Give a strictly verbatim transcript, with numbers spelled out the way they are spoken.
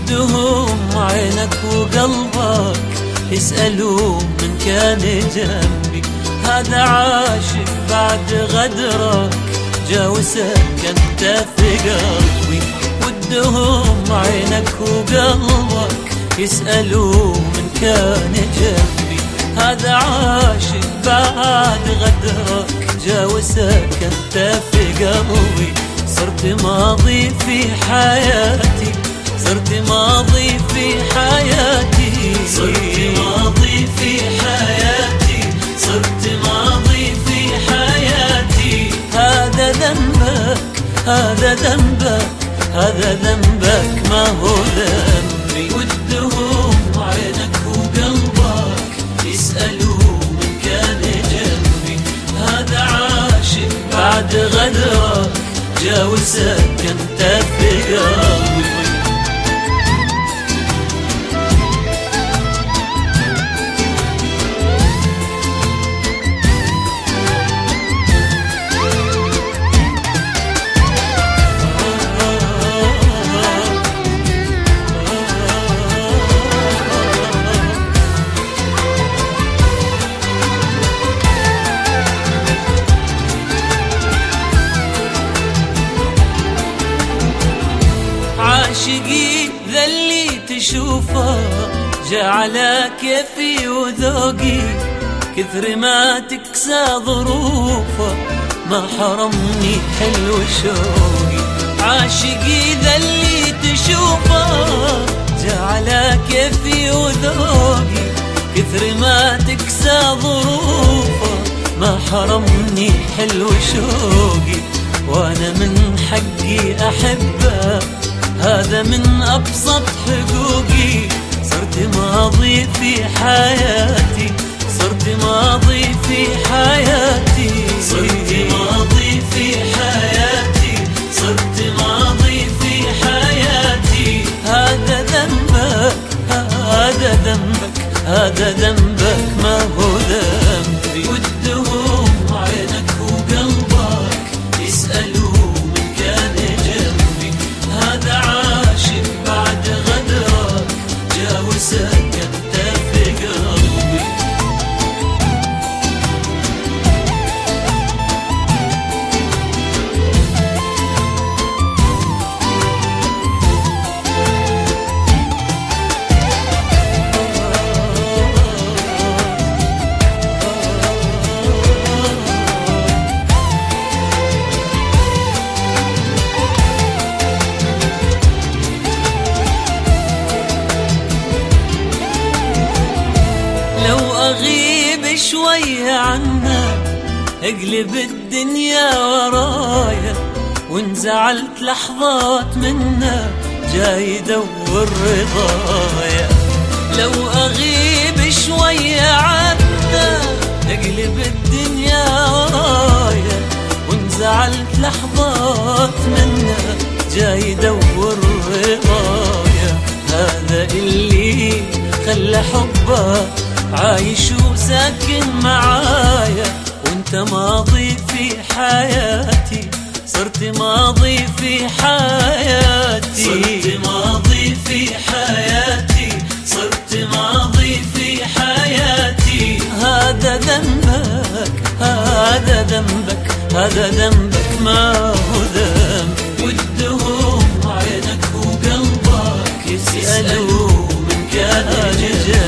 ودهم عينك وقلبك يسألوا من كان جنبي. هذا عاشق بعد غدرك جا وسكن في قلبي. ودهم عينك وقلبك يسألوا من كان جنبي. هذا عاشق بعد غدرك جا وسكن في قلبي. صرت ماضي في حياتي، صرت ماضي في حياتي، صرت ماضي في حياتي، صرت ماضي في حياتي. هذا ذنبك، هذا ذنبك، هذا ذنبك ما هو ذنبي. ودهم عينك وقلبك يسألوا من كان جنبي. هذا عاشق بعد غدرك جا وسكن في قلبي. عاشقي ذا اللي تشوفه جا على كيفي وذوقي. كثر ما تكسى ظروفه ما حرمني حلو شوقي. عاشقي ذا اللي تشوفه جا على كيفي وذوقي. كثر ما تكسى ظروفه ما حرمني حلو شوقي. وانا من حقي احبه، هذا من أبسط حقوقي. صرت ماضي في حياتي، صرت ماضي في حياتي، صرت ماضي في حياتي، صرت ماضي في حياتي. هذا ذنبك، هذا ذنبك، هذا ذنبك ما هو ذنبي. ودهم عينك وقلبك يسألوا من كان جنبي. هذا عاشق بعد غدرك جا وسكن في قلبي. لو أغيب شوية عنك اقلب الدنيا ورايا. وانزعلت لحظات منك جاي دور رضايا. لو أغيب شوية عنك اقلب الدنيا ورايا. وانزعلت لحظات منك جاي دور رضايا. هذا اللي خلى حبك عايش وساكن معايا. وانت ماضي في حياتي، صرت ماضي في حياتي، صرت ماضي في حياتي، صرت ماضي في حياتي. هذا ذنبك، هذا ذنبك، هذا ذنبك ما هو ذنبي. ودهم عينك وقلبك يسألوا من كان جنبي.